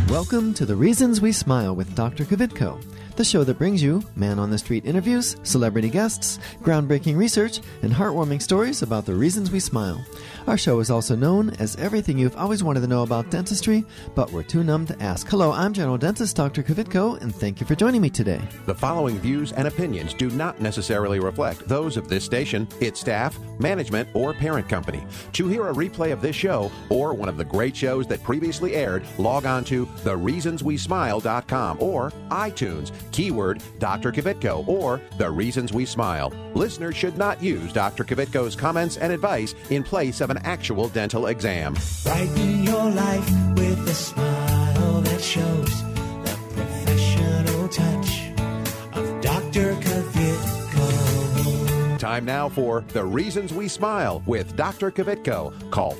Welcome to The Reasons We Smile with Dr. Kvitko, the show that brings you man-on-the-street interviews, celebrity guests, groundbreaking research, and heartwarming stories about the reasons we smile. Our show is also known as everything you've always wanted to know about dentistry, but we're too numb to ask. Hello, I'm General Dentist Dr. Kvitko, and thank you for joining me today. The following views and opinions do not necessarily reflect those of this station, its staff, management, or parent company. To hear a replay of this show or one of the great shows that previously aired, log on to thereasonswesmile.com or iTunes, keyword Dr. Kvitko or The Reasons We Smile. Listeners should not use Dr. Kvitko's comments and advice in place of an actual dental exam. Brighten your life with a smile that shows the professional touch of Dr. Kvitko. Time now for The Reasons We Smile with Dr. Kvitko. Call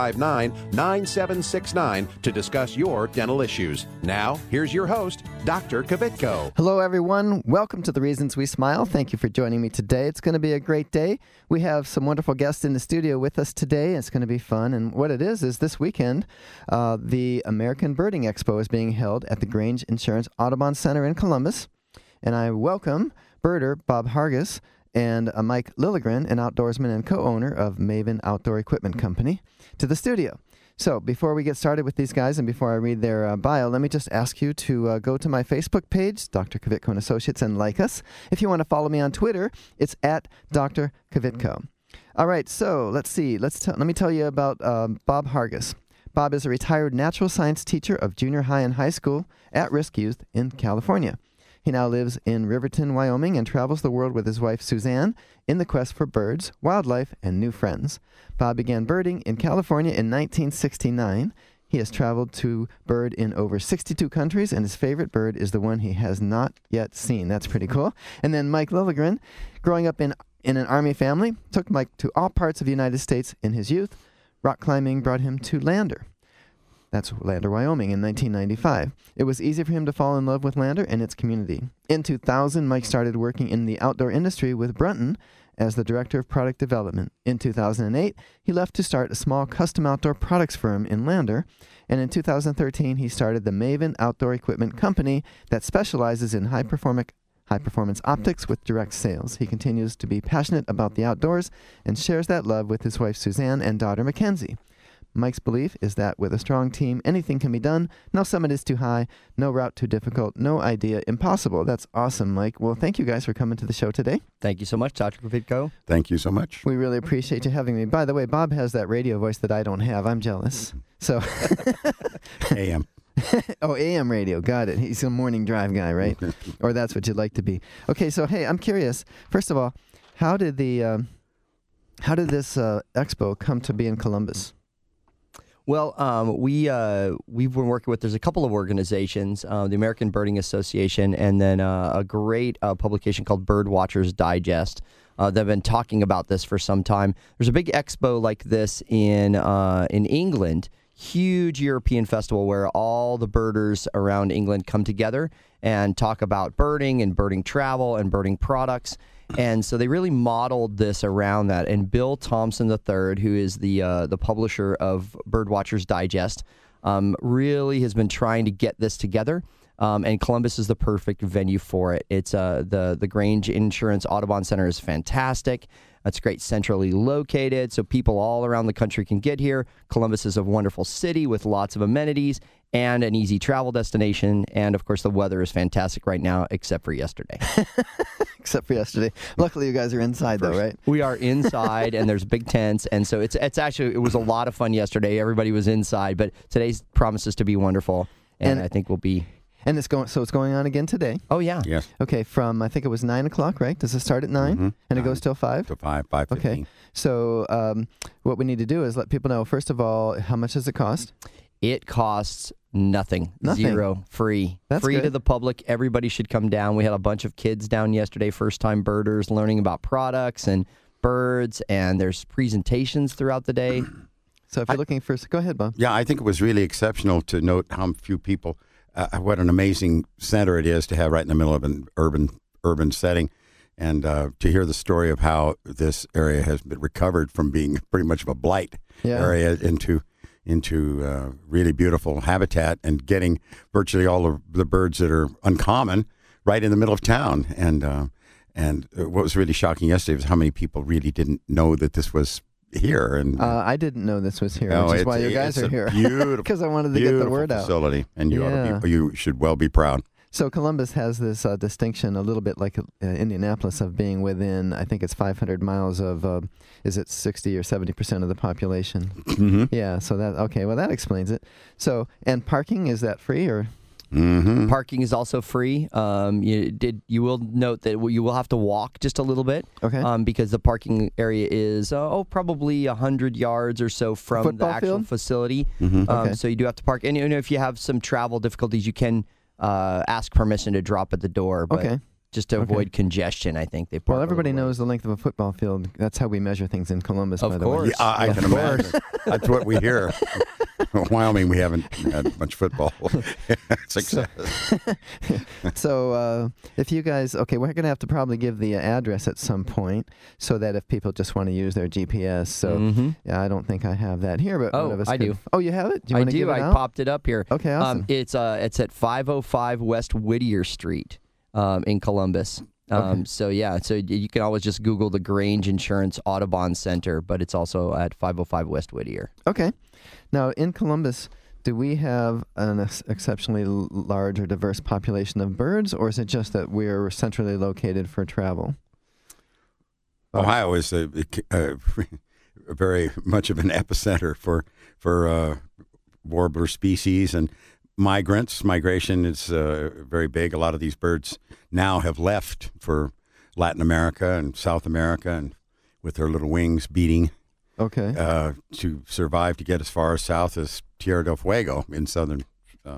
459-9769 to discuss your dental issues. Now, here's your host, Dr. Kvitko. Hello, everyone. Welcome to The Reasons We Smile. Thank you for joining me today. It's going to be a great day. We have some wonderful guests in the studio with us today. It's going to be fun. And what it is this weekend, the American Birding Expo is being held at the Grange Insurance Audubon Center in Columbus. And I welcome birder Bob Hargis and Mike Lilligren, an outdoorsman and co-owner of Maven Outdoor Equipment Company, to the studio. So before we get started with these guys and before I read their bio, let me just ask you to go to my Facebook page, Dr. Kvitko and Associates, and like us. If you want to follow me on Twitter, it's at Dr. Kvitko. All right, so let's see. Let me tell you about Bob Hargis. Bob is a retired natural science teacher of junior high and high school at-risk youth in California. He now lives in Riverton, Wyoming, and travels the world with his wife, Suzanne, in the quest for birds, wildlife, and new friends. Bob began birding in California in 1969. He has traveled to bird in over 62 countries, and his favorite bird is the one he has not yet seen. That's pretty cool. And then Mike Lilligren, growing up in an Army family, took Mike to all parts of the United States in his youth. Rock climbing brought him to Lander. That's Lander, Wyoming, in 1995. It was easy for him to fall in love with Lander and its community. In 2000, Mike started working in the outdoor industry with Brunton as the Director of Product Development. In 2008, he left to start a small custom outdoor products firm in Lander. And in 2013, he started the Maven Outdoor Equipment Company that specializes in high-performance optics with direct sales. He continues to be passionate about the outdoors and shares that love with his wife, Suzanne, and daughter, Mackenzie. Mike's belief is that with a strong team, anything can be done. No summit is too high, no route too difficult, no idea impossible. That's awesome, Mike. Well, thank you guys for coming to the show today. Thank you so much, Dr. Kvitko. Thank you so much. We really appreciate you having me. By the way, Bob has that radio voice that I don't have. I'm jealous. So, AM. Oh, AM radio. Got it. He's a morning drive guy, right? Or that's what you'd like to be. Okay, so hey, I'm curious. First of all, how did this expo come to be in Columbus? Well, we've been working with, there's a couple of organizations, the American Birding Association, and then a great publication called Birdwatchers Digest. They've been talking about this for some time. There's a big expo like this in England, huge European festival where all the birders around England come together and talk about birding and birding travel and birding products. And so they really modeled this around that. And Bill Thompson III, who is the publisher of Birdwatchers Digest, really has been trying to get this together. And Columbus is the perfect venue for it. It's the Grange Insurance Audubon Center is fantastic. It's great, centrally located, so people all around the country can get here. Columbus is a wonderful city with lots of amenities and an easy travel destination. And, of course, the weather is fantastic right now, except for yesterday. Except for yesterday. Luckily, you guys are inside, though, right? We are inside, and there's big tents. And so it was a lot of fun yesterday. Everybody was inside, but today's promises to be wonderful, and I think we'll be... And it's going on again today? Oh, yeah. Yes. Okay, from, I think it was 9 o'clock, right? Does it start at 9? Mm-hmm. And it goes till 5? Till 5:15. Okay. So what we need to do is let people know, first of all, how much does it cost? It costs nothing. Nothing. Zero. Free. That's free good. to the public. Everybody should come down. We had a bunch of kids down yesterday, first-time birders, learning about products and birds, and there's presentations throughout the day. So if you're looking for... Go ahead, Bob. Yeah, I think it was really exceptional to note how few people... what an amazing center it is to have right in the middle of an urban setting, and to hear the story of how this area has been recovered from being pretty much of a blight area into really beautiful habitat and getting virtually all of the birds that are uncommon right in the middle of town. And what was really shocking yesterday was how many people really didn't know that this was here. And I didn't know this was here, no, which is why you guys are here. Beautiful, because I wanted to get the word out. Facility, and you should well be proud. So Columbus has this distinction, a little bit like Indianapolis, of being within, I think it's 500 miles of, is it 60 or 70% of the population? Mm-hmm. Yeah, so that explains it. So, and parking, is that free or? Mm-hmm. Parking is also free. You will note that you will have to walk just a little bit. Okay. Because the parking area is probably 100 yards or so from the actual facility. Mm-hmm. Okay. So you do have to park. And if you have some travel difficulties, you can ask permission to drop at the door. But just to avoid congestion, I think they park. Well, everybody knows the length of a football field. That's how we measure things in Columbus, by the way. Of course. Yeah, I can imagine. That's what we hear. Wyoming, we haven't had much football success. So if you guys, we're going to have to probably give the address at some point so that if people just want to use their GPS. So yeah, I don't think I have that here, but one of us do. Oh, you have it? Do you I want to do. give it I out? popped it up here. Okay, awesome. It's at 505 West Whittier Street in Columbus. So you can always just Google the Grange Insurance Audubon Center, but it's also at 505 West Whittier. Okay. Now, in Columbus, do we have an exceptionally large or diverse population of birds, or is it just that we're centrally located for travel? Ohio is a very much of an epicenter for warbler species and migrants. Migration is very big. A lot of these birds now have left for Latin America and South America, and with their little wings beating. Okay. To survive to get as far south as Tierra del Fuego in southern.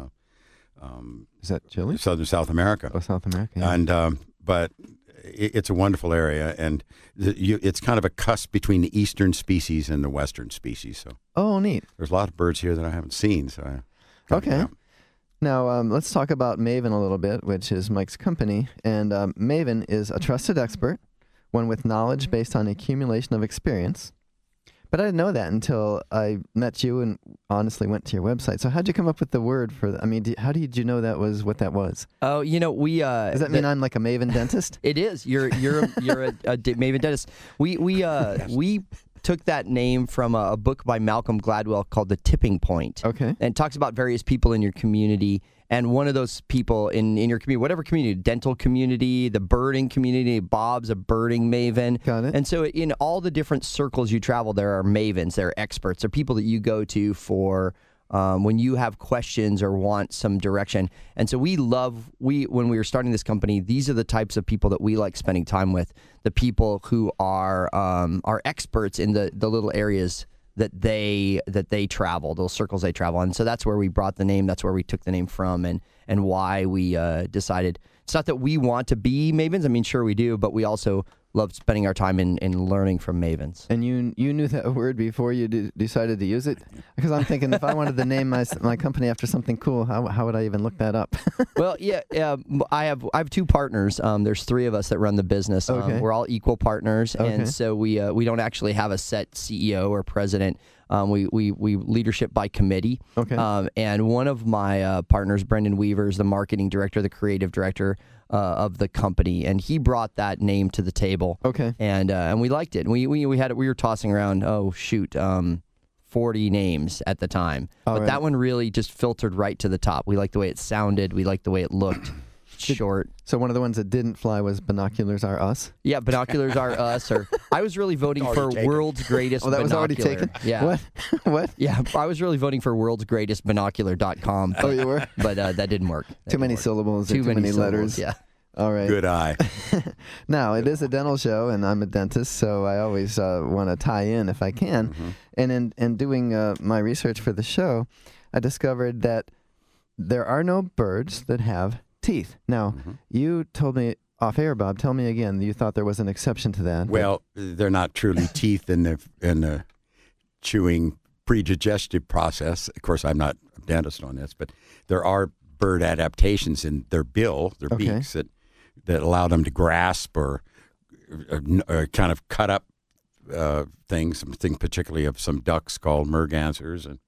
Is that Chile? Southern South America. Oh, South America. Yeah. And but it's a wonderful area, and it's kind of a cusp between the eastern species and the western species. So. Oh, neat. There's a lot of birds here that I haven't seen. So. Okay. Now, let's talk about Maven a little bit, which is Mike's company. And Maven is a trusted expert, one with knowledge based on accumulation of experience. But I didn't know that until I met you and honestly went to your website. So how'd you come up with the word for that? I mean, how did you know that was what that was? Oh, we... Does that mean I'm like a Maven dentist? It is. You're a Maven dentist. We took that name from a book by Malcolm Gladwell called The Tipping Point. Okay. And it talks about various people in your community. And one of those people in your community, whatever community, dental community, the birding community, Bob's a birding maven. Got it. And so in all the different circles you travel, there are mavens, there are experts, there are people that you go to for when you have questions or want some direction. And so when we were starting this company, these are the types of people that we like spending time with, the people who are experts in the little areas that they travel, those circles they travel. And so that's where we brought the name. That's where we took the name from, and why we decided. It's not that we want to be mavens. I mean, sure we do, but we also love spending our time in learning from mavens. And you knew that word before you decided to use it? Because I'm thinking if I wanted to name my company after something cool, how would I even look that up? Well, yeah, I have two partners. There's three of us that run the business. Okay. We're all equal partners, Okay. and so we don't actually have a set CEO or president. We leadership by committee. Okay. And one of my partners, Brendan Weaver, is the marketing director, the creative director of the company, and he brought that name to the table. Okay. And we liked it. We were tossing around 40 names at the time, but that one really just filtered right to the top. We liked the way it sounded. We liked the way it looked. Short. So one of the ones that didn't fly was Binoculars Are Us? Yeah, Binoculars Are Us. Or I was really voting for World's Greatest that Binocular. was already taken? Yeah. What? Yeah, I was really voting for World's Greatest Binocular.com. Oh, you were? But that didn't work. Too many syllables, too many letters. Yeah. All right. Good eye. Now, it is a dental show, and I'm a dentist, so I always want to tie in if I can. Mm-hmm. And in doing my research for the show, I discovered that there are no birds that have teeth. Now, you told me off air, Bob. Tell me again. You thought there was an exception to that. Well, they're not truly teeth in the chewing predigestive process. Of course, I'm not a dentist on this, but there are bird adaptations in their bill, their beaks, that allow them to grasp or kind of cut up things. I'm thinking particularly of some ducks called mergansers,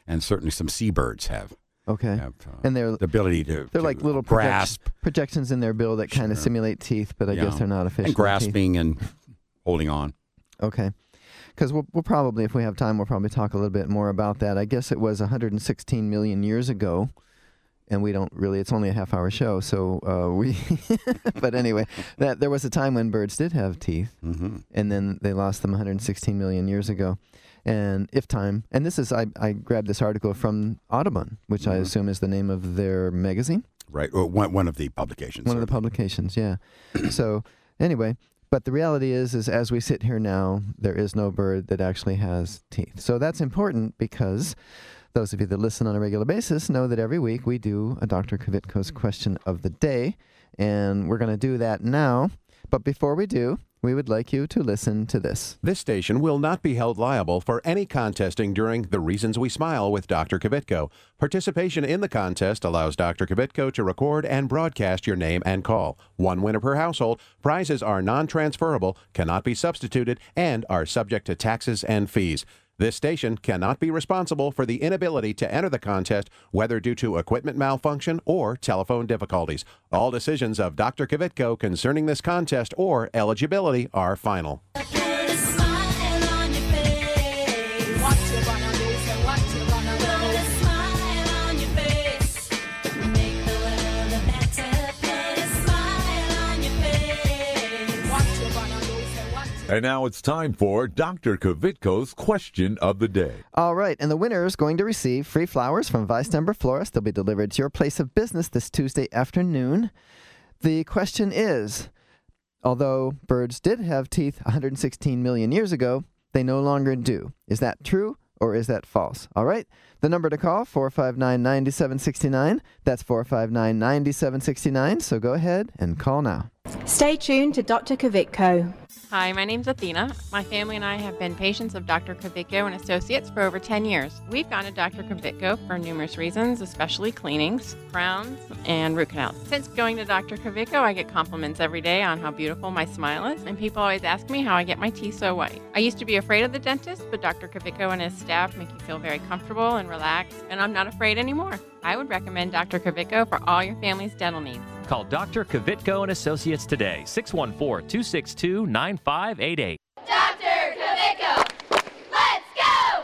and certainly some seabirds have. Okay. Have, and they're the ability to they're like little grasp projections in their bill that kind of simulate teeth, but I guess they're not officially and grasping and holding on. Okay. Because we'll probably, if we have time, we'll probably talk a little bit more about that. I guess it was 116 million years ago, and we don't really, it's only a half-hour show, so but anyway, that there was a time when birds did have teeth, and then they lost them 116 million years ago. And this is, I grabbed this article from Audubon, which I assume is the name of their magazine. Right, well, one of the publications. One of the publications, yeah. So anyway, but the reality is as we sit here now, there is no bird that actually has teeth. So that's important because those of you that listen on a regular basis know that every week we do a Dr. Kvitko's question of the day, and we're going to do that now. But before we do, we would like you to listen to this. This station will not be held liable for any contesting during The Reasons We Smile with Dr. Kvitko. Participation in the contest allows Dr. Kvitko to record and broadcast your name and call. One winner per household. Prizes are non-transferable, cannot be substituted, and are subject to taxes and fees. This station cannot be responsible for the inability to enter the contest, whether due to equipment malfunction or telephone difficulties. All decisions of Dr. Kvitko concerning this contest or eligibility are final. And now it's time for Dr. Kvitko's question of the day. All right, and the winner is going to receive free flowers from Weistember Florist. They'll be delivered to your place of business this Tuesday afternoon. The question is, although birds did have teeth 116 million years ago, they no longer do. Is that true or is that false? All right, the number to call, 459-9769. That's 459-9769, so go ahead and call now. Stay tuned to Dr. Kvitko. Hi, my name's Athena. My family and I have been patients of Dr. Kvitko and Associates for over 10 years. We've gone to Dr. Kvitko for numerous reasons, especially cleanings, crowns, and root canals. Since going to Dr. Kvitko, I get compliments every day on how beautiful my smile is, and people always ask me how I get my teeth so white. I used to be afraid of the dentist, but Dr. Kvitko and his staff make you feel very comfortable and relaxed, and I'm not afraid anymore. I would recommend Dr. Kvitko for all your family's dental needs. Call Dr. Kvitko and Associates today, 614-262-9588. Dr. Kvitko, let's go!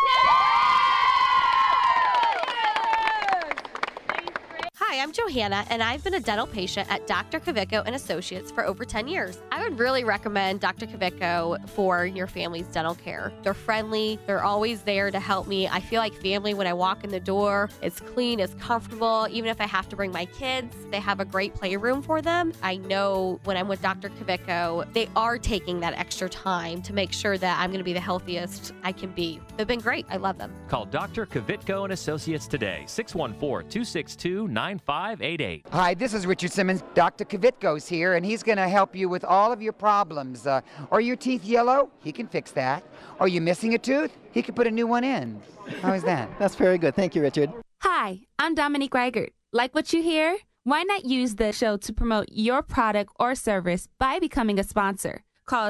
Hi, I'm Johanna, and I've been a dental patient at Dr. Kvitko and Associates for over 10 years. I would really recommend Dr. Kvitko for your family's dental care. They're friendly. They're always there to help me. I feel like family when I walk in the door. It's clean, it's comfortable. Even if I have to bring my kids, they have a great playroom for them. I know when I'm with Dr. Kvitko, they are taking that extra time to make sure that I'm going to be the healthiest I can be. They've been great. I love them. Call Dr. Kvitko and Associates today, 614-262-9588. Hi, this is Richard Simmons. Dr. Kvitko's here, and he's going to help you with all of your problems. Are your teeth yellow? He can fix that. Are you missing a tooth? He can put a new one in. How is that? That's very good. Thank you, Richard. Hi, I'm Dominique Reichert. Like what you hear? Why not use the show to promote your product or service by becoming a sponsor? Call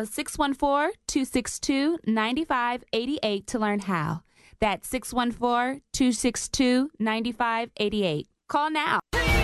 614-262-9588 to learn how. That's 614-262-9588. Call now.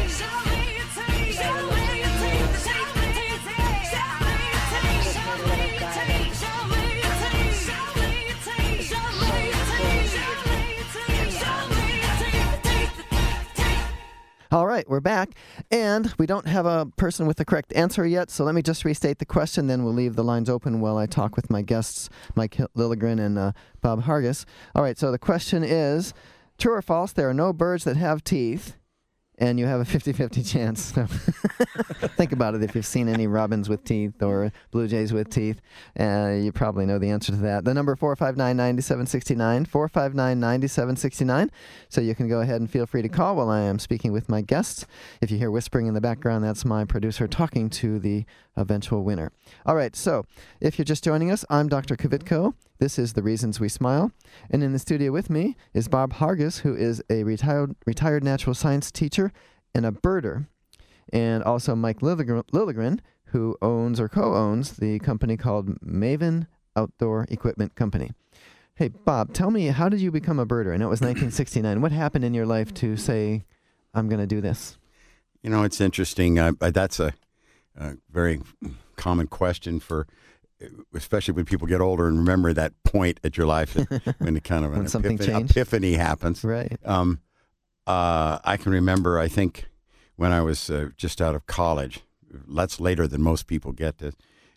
All right, we're back, and we don't have a person with the correct answer yet, so let me just restate the question, then we'll leave the lines open while I talk with my guests, Mike Lilligren and Bob Hargis. All right, so the question is, true or false, there are no birds that have teeth, and you have a 50-50 chance. So think about it. If you've seen any robins with teeth or blue jays with teeth, you probably know the answer to that. The number 459-9769, 459-9769. So you can go ahead and feel free to call while I am speaking with my guests. If you hear whispering in the background, that's my producer talking to the eventual winner. All right, so if you're just joining us, I'm Dr. Kvitko. This is The Reasons We Smile. And in the studio with me is Bob Hargis, who is a retired natural science teacher and a birder. And also Mike Lilligren, who owns or co-owns the company called Maven Outdoor Equipment Company. Hey, Bob, tell me, how did you become a birder? I know it was 1969. What happened in your life to say, I'm going to do this? You know, it's interesting. That's a very common question for, especially when people get older and remember that point at your life when it kind of When an something changed. epiphany happens. Right. I can remember, I think, when I was just out of college, that's later than most people get this,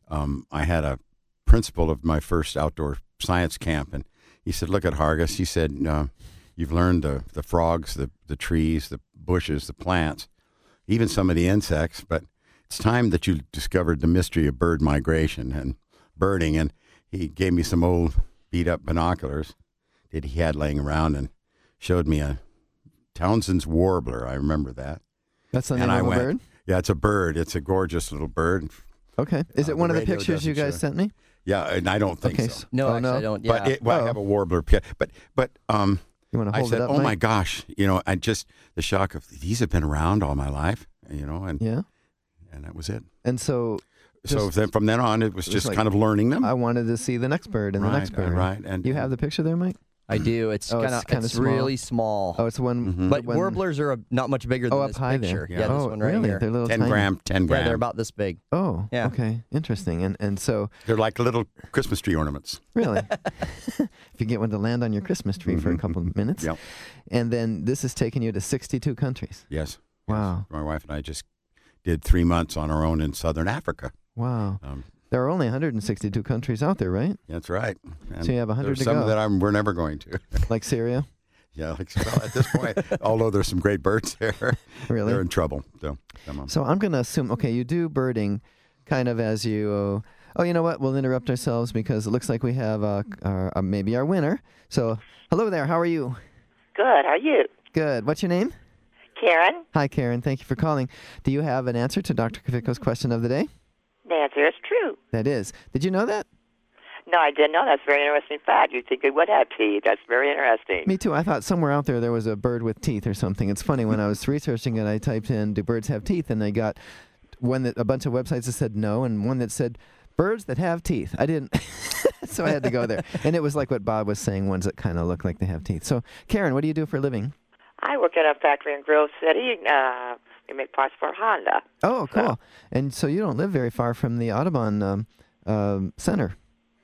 I had a principal of my first outdoor science camp, and he said, look at Hargis. He said, you've learned the frogs, the trees, the bushes, the plants, even some of the insects, but it's time that you discovered the mystery of bird migration and birding. And he gave me some old beat-up binoculars that he had laying around and showed me a Townsend's warbler. I remember that. That's the name of a bird? Yeah, it's a bird. It's a gorgeous little bird. Okay. Is it one of the radio pictures you doesn't guys show. sent me? Yeah, and I don't think Okay, so. No, Oh, actually, no? I don't. Yeah. But I have a warbler. But You want to I hold said, it up, oh, my Mike? gosh, I just, the shock of, these have been around all my life, and Yeah. and that was it. And so... So just- then from then on, it was it was just like, kind of learning them. I wanted to see the next bird and the next bird. Right. And You have the picture there, Mike? I do. It's Oh, kind it's kinda of small. really small. Oh, it's one... Mhm. But one- warblers are not much bigger than Oh, up this high picture. there. Yeah, oh, this one right really? here. They're little 10 tiny. gram, 10 Yeah, gram. they're about this big. Oh, Yeah. okay. Interesting. And so, They're like little Christmas tree ornaments. really, if you get one to land on your Christmas tree for a couple of minutes. Yep. And then this has taken you to 62 countries. Yes. Wow. My wife and I just did 3 months on our own in southern Africa. Wow. Um, There are only 162 countries out there, right? That's right. And So you have 100 there's to some go. that we're never going to. Like Syria? Yeah, well, at this point, although there's some great birds there, Really? they're in trouble. So, come on. So I'm going to assume, okay, you do birding kind of as you, oh, you know what? We'll interrupt ourselves because it looks like we have maybe our winner. So, hello there. How are you? Good. How are you? Good. What's your name? Karen? Hi, Karen. Thank you for calling. Do you have an answer to Dr. Kavitko's question of the day? The answer is true. That is. Did you know that? No, I didn't know. That's a very interesting fact. You think it would have teeth. That's very interesting. Me too. I thought somewhere out there was a bird with teeth or something. It's funny, when I was researching it, I typed in, do birds have teeth? And I got a bunch of websites that said no, and one that said, birds that have teeth. I didn't, so I had to go there. And it was like what Bob was saying, ones that kind of look like they have teeth. So, Karen, what do you do for a living? I work in a factory in Grove City. We make parts for Honda. Oh, cool. And so you don't live very far from the Audubon Center.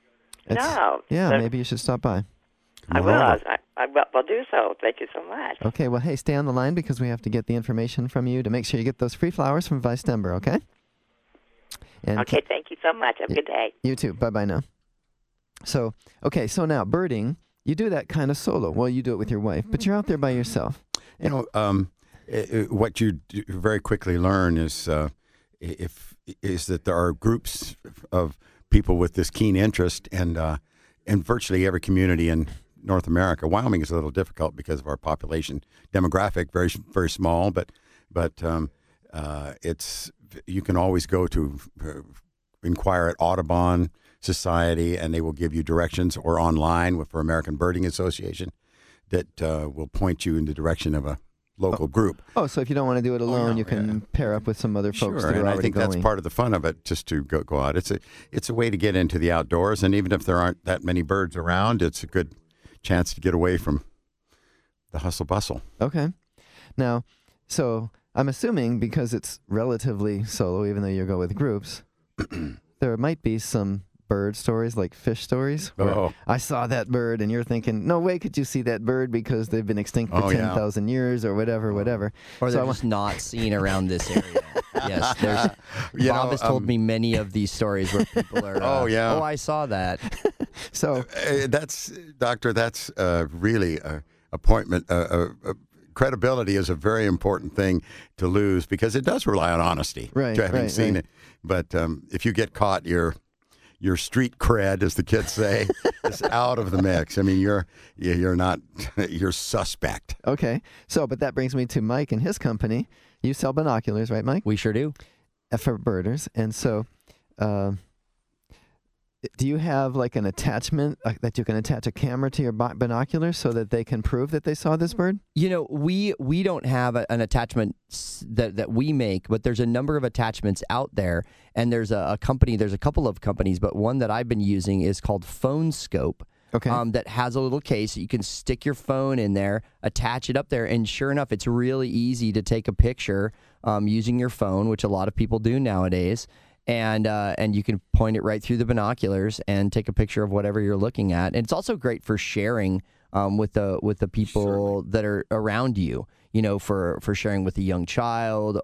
No. Yeah, So- maybe you should stop by. I will. I will do so. Thank you so much. Okay, well, hey, stay on the line because we have to get the information from you to make sure you get those free flowers from Vice Denver, okay? And Okay, thank you so much. Have a good day. You too. Bye-bye now. So, okay, so now birding, you do that kind of solo. Well, you do it with your wife, but you're out there by yourself. You know, what you very quickly learn is that there are groups of people with this keen interest, and in virtually every community in North America. Wyoming is a little difficult because of our population demographic, very very small, but it's you can always go to inquire at Audubon Society, and they will give you directions, or online for American Birding Association that will point you in the direction of a local group. Oh, so if you don't want to do it alone, you can pair up with some other folks that are and already I think going. that's part of the fun of it, just to go out. It's a way to get into the outdoors, and even if there aren't that many birds around, it's a good chance to get away from the hustle bustle. Okay. Now, so I'm assuming because it's relatively solo, even though you go with groups, there might be some bird stories, like fish stories. Where Oh. I saw that bird, and you're thinking, no way could you see that bird because they've been extinct for Oh, yeah. 10,000 years or whatever. Or So they're I wa- just not seen around this area. Yes, there's. You Bob know, has told me many of these stories where people are. Oh, yeah. Oh, I saw that. So that's Doctor. That's really appointment. Credibility is a very important thing to lose because it does rely on honesty. Right, To having right, seen right. it, but if you get caught, your street cred, as the kids say, is out of the mix. I mean, you're not you're suspect. Okay. So, but that brings me to Mike and his company. You sell binoculars, right, Mike? We sure do. For birders. And so, do you have like an attachment that you can attach a camera to your binoculars so that they can prove that they saw this bird? You know, we don't have an attachment that we make, but there's a number of attachments out there, and there's a company, there's a couple of companies, but one that I've been using is called PhoneScope. that has a little case that you can stick your phone in there, attach it up there, and sure enough, it's really easy to take a picture using your phone, which a lot of people do nowadays. And you can point it right through the binoculars and take a picture of whatever you're looking at. And it's also great for sharing with the people that are around you. For sharing with a young child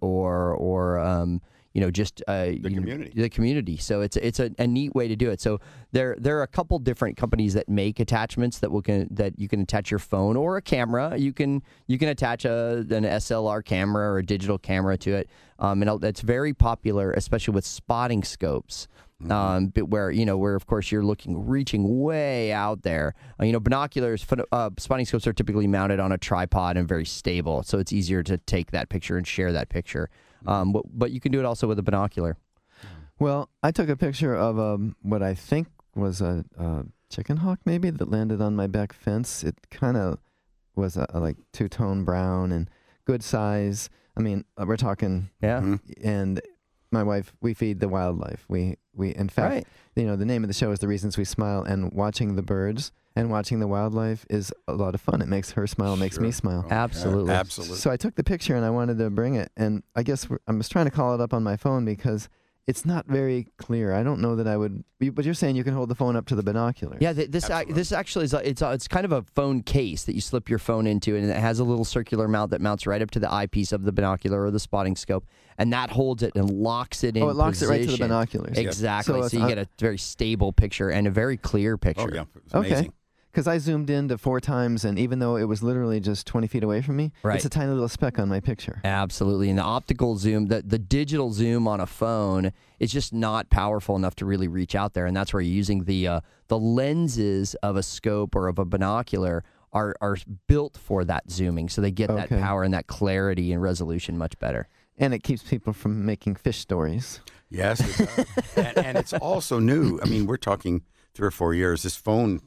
or just the community. So it's a neat way to do it. So there are a couple different companies that make attachments that you can attach your phone or a camera. You can attach an SLR camera or a digital camera to it. And that's very popular, especially with spotting scopes. But where of course you're reaching way out there. Binoculars, spotting scopes are typically mounted on a tripod and very stable, so it's easier to take that picture and share that picture. But you can do it also with a binocular. Well, I took a picture of what I think was a chicken hawk, maybe, that landed on my back fence. It kind of was like two-tone brown and good size. I mean, we're talking, and my wife, we feed the wildlife. We in fact, the name of the show is The Reasons We Smile, and watching the birds and watching the wildlife is a lot of fun. It makes her smile, makes me smile. Absolutely. Absolutely. So I took the picture and I wanted to bring it, and I guess I was trying to call it up on my phone because it's not very clear. I don't know that I would, but you're saying you can hold the phone up to the binoculars. Yeah, this actually is it's kind of a phone case that you slip your phone into, and it has a little circular mount that mounts right up to the eyepiece of the binocular or the spotting scope, and that holds it and locks it in. Oh, it locks position. it right to the binoculars. Exactly. So you get a very stable picture and a very clear picture. Oh yeah, it's amazing. Okay. Because I zoomed in to 4 times, and even though it was literally just 20 feet away from me, it's a tiny little speck on my picture. Absolutely. And the optical zoom, the digital zoom on a phone is just not powerful enough to really reach out there. And that's where using the lenses of a scope or of a binocular are built for that zooming. So they get that power and that clarity and resolution much better. And it keeps people from making fish stories. Yes, it does. and it's also new. I mean, we're talking 3 or 4 years. This phone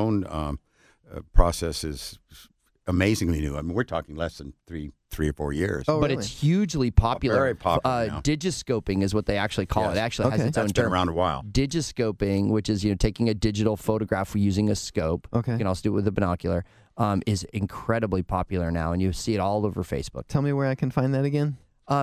process is amazingly new. I mean, we're talking less than three or 4 years. Oh, but really? It's hugely popular. Very popular now. Digiscoping is what they actually call it. It actually has its own That's term. been around a while. Digiscoping, which is taking a digital photograph using a scope. Okay. You can also do it with a binocular. Is incredibly popular now, and you see it all over Facebook. Tell me where I can find that again.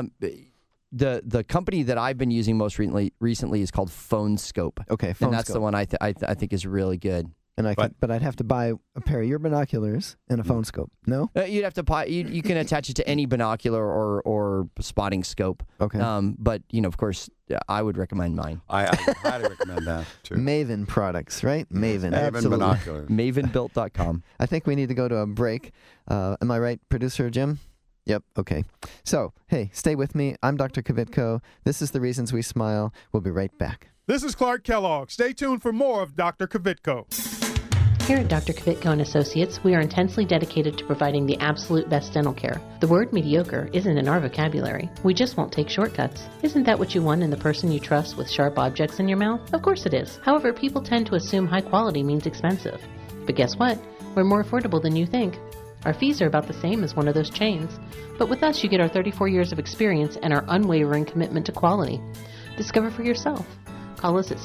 The company that I've been using most recently is called PhoneScope. Okay, PhoneScope. And that's the one I think is really good. And but I'd have to buy a pair of your binoculars and a PhoneScope. No, you'd have to buy. You can attach it to any binocular or spotting scope. Okay. But of course, I would recommend mine. I highly recommend that too. Maven products, right? Maven. Maven binoculars. Mavenbuilt.com. I think we need to go to a break. Am I right, producer Jim? Yep. Okay. So, hey, stay with me. I'm Dr. Kvitko. This is The Reasons We Smile. We'll be right back. This is Clark Kellogg. Stay tuned for more of Dr. Kvitko. Here at Dr. Kvitko and Associates, we are intensely dedicated to providing the absolute best dental care. The word mediocre isn't in our vocabulary. We just won't take shortcuts. Isn't that what you want in the person you trust with sharp objects in your mouth? Of course it is. However, people tend to assume high quality means expensive. But guess what? We're more affordable than you think. Our fees are about the same as one of those chains. But with us, you get our 34 years of experience and our unwavering commitment to quality. Discover for yourself. Call us at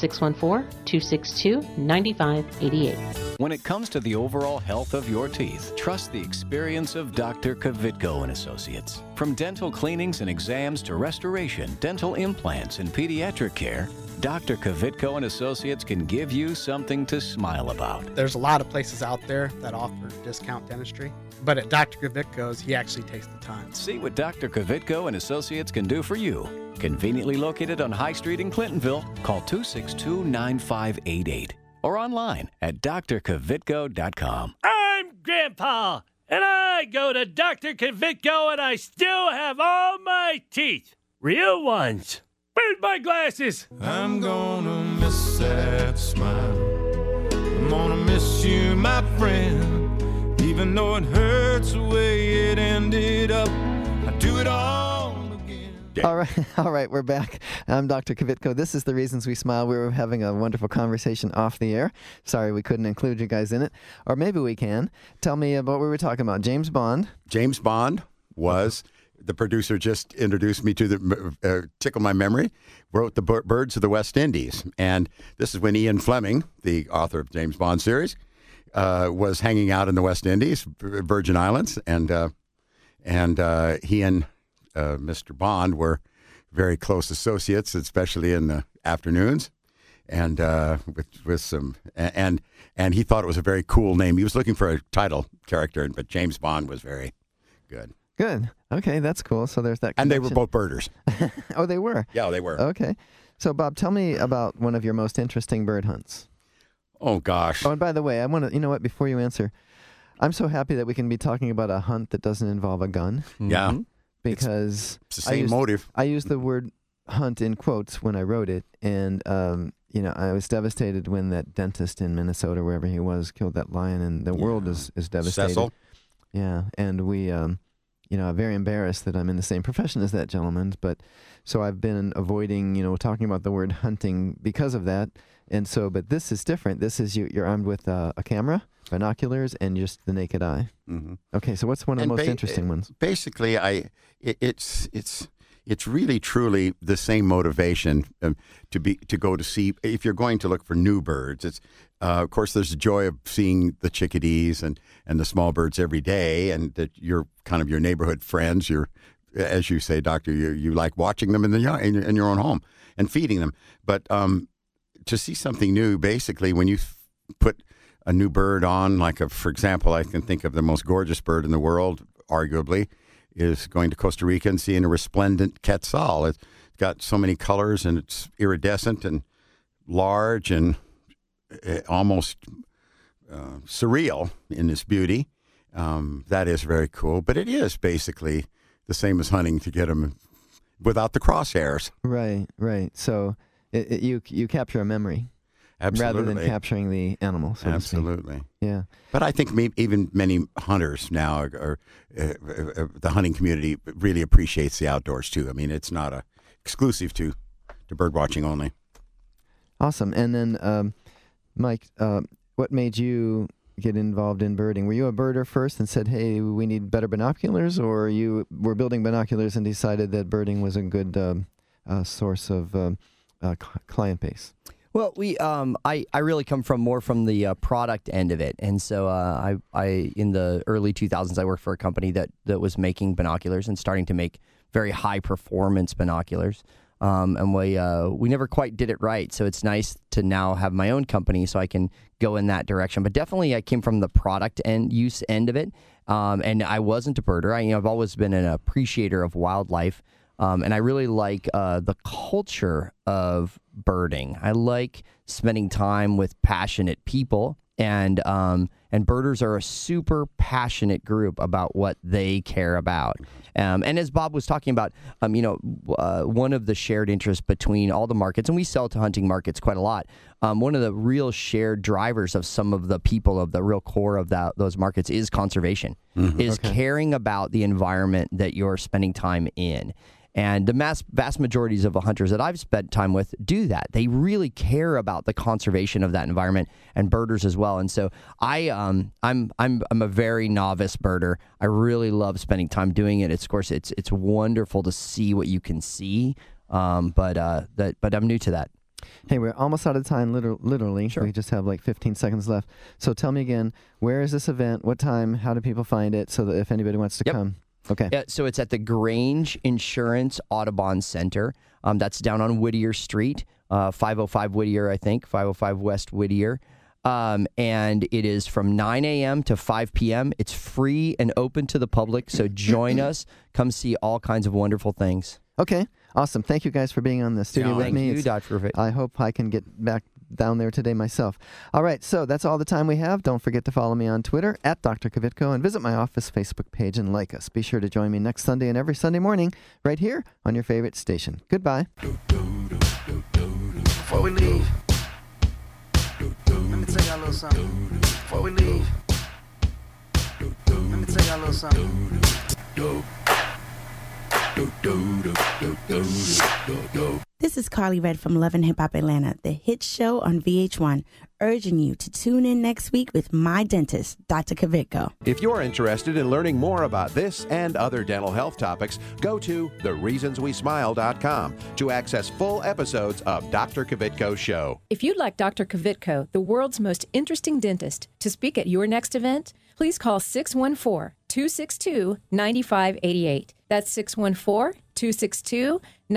614-262-9588. When it comes to the overall health of your teeth, trust the experience of Dr. Kvitko and Associates. From dental cleanings and exams to restoration, dental implants, and pediatric care, Dr. Kvitko and Associates can give you something to smile about. There's a lot of places out there that offer discount dentistry, but at Dr. Kvitko's, he actually takes the time. See what Dr. Kvitko and Associates can do for you. Conveniently located on High Street in Clintonville, call 262-9588 or online at drkvitko.com. I'm Grandpa, and I go to Dr. Kvitko, and I still have all my teeth. Real ones. Where's my glasses? I'm gonna miss that smile. I'm gonna miss you, my friend. Even though it hurts the way it ended up, I do it all again. All right, we're back. I'm Dr. Kvitko. This is The Reasons We Smile. We were having a wonderful conversation off the air. Sorry we couldn't include you guys in it. Or maybe we can. Tell me about what we were talking about. James Bond. James Bond was... The producer just introduced me to the tickle my memory, wrote the Birds of the West Indies. And this is when Ian Fleming, the author of James Bond series, was hanging out in the West Indies, Virgin Islands, and he and Mr. Bond were very close associates, especially in the afternoons, and with some and he thought it was a very cool name. He was looking for a title character, but James Bond was very good. Good. Okay, that's cool. So there's that connection. And they were both birders. Oh, they were? Yeah, they were. Okay. So, Bob, tell me about one of your most interesting bird hunts. Oh, gosh. Oh, and by the way, I want to, you know what, before you answer, I'm so happy that we can be talking about a hunt that doesn't involve a gun. Yeah. Because it's the same motive. I used the word hunt in quotes when I wrote it, and I was devastated when that dentist in Minnesota, wherever he was, killed that lion, and the world is devastated. Cecil. Yeah, and we, I'm very embarrassed that I'm in the same profession as that gentleman, but so I've been avoiding, talking about the word hunting because of that, and so, but this is different. This is you're armed with a camera, binoculars, and just the naked eye. Mm-hmm. Okay, so what's one of the most interesting ones? Basically, it's really truly the same motivation to go to see. If you're going to look for new birds, it's of course there's the joy of seeing the chickadees and the small birds every day, and that you're kind of your neighborhood friends. You're, as you say, Doctor, you like watching them in your own home and feeding them. But to see something new, basically, when you put a new bird on, for example, I can think of the most gorgeous bird in the world, arguably, is going to Costa Rica and seeing a resplendent quetzal. It's got so many colors, and it's iridescent and large and almost surreal in its beauty. That is very cool. But it is basically the same as hunting to get them without the crosshairs. Right. So you capture a memory. Absolutely. Rather than capturing the animal, so Absolutely. to speak. Yeah. But I think even many hunters now, the hunting community really appreciates the outdoors too. I mean, it's not exclusive to bird watching only. Awesome. And then, Mike, what made you get involved in birding? Were you a birder first and said, hey, we need better binoculars, or you were building binoculars and decided that birding was a good source of client base? Well, I really come more from the product end of it, and so I in the early 2000s I worked for a company that was making binoculars and starting to make very high performance binoculars, and we never quite did it right. So it's nice to now have my own company so I can go in that direction. But definitely I came from the product and use end of it, and I wasn't a birder. I've always been an appreciator of wildlife. And I really like the culture of birding. I like spending time with passionate people, and birders are a super passionate group about what they care about. And as Bob was talking about, one of the shared interests between all the markets, and we sell to hunting markets quite a lot. One of the real shared drivers of some of the people of the real core of those markets is conservation, is caring about the environment that you're spending time in. And the vast majorities of the hunters that I've spent time with do that. They really care about the conservation of that environment, and birders as well. And so I'm a very novice birder. I really love spending time doing it. Of course, it's wonderful to see what you can see. But I'm new to that. Hey, we're almost out of time, literally. Sure. We just have like 15 seconds left. So tell me again, where is this event? What time? How do people find it? So that if anybody wants to come. Okay. So it's at the Grange Insurance Audubon Center. That's down on Whittier Street, 505 Whittier, I think, 505 West Whittier. And it is from 9 a.m. to 5 p.m. It's free and open to the public, so join us. Come see all kinds of wonderful things. Okay. Awesome. Thank you guys for being on the studio with me. Thank you, Dr. Vitt. I hope I can get back down there today myself. All right, so that's all the time we have. Don't forget to follow me on Twitter at Dr. Kvitko and visit my office Facebook page and like us. Be sure to join me next Sunday and every Sunday morning right here on your favorite station. Goodbye. Before we leave, let me tell y'all a little something. Before we leave, let me tell y'all a little something. This is Carly Redd from Love and Hip Hop Atlanta, the hit show on VH1, urging you to tune in next week with my dentist, Dr. Kvitko. If you're interested in learning more about this and other dental health topics, go to thereasonswesmile.com to access full episodes of Dr. Kvitko's show. If you'd like Dr. Kvitko, the world's most interesting dentist, to speak at your next event, please call 614-262-9588. That's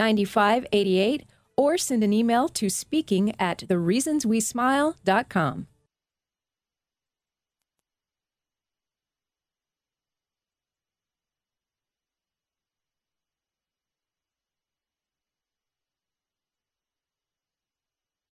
614-262-9588, or send an email to speaking@thereasonswesmile.com.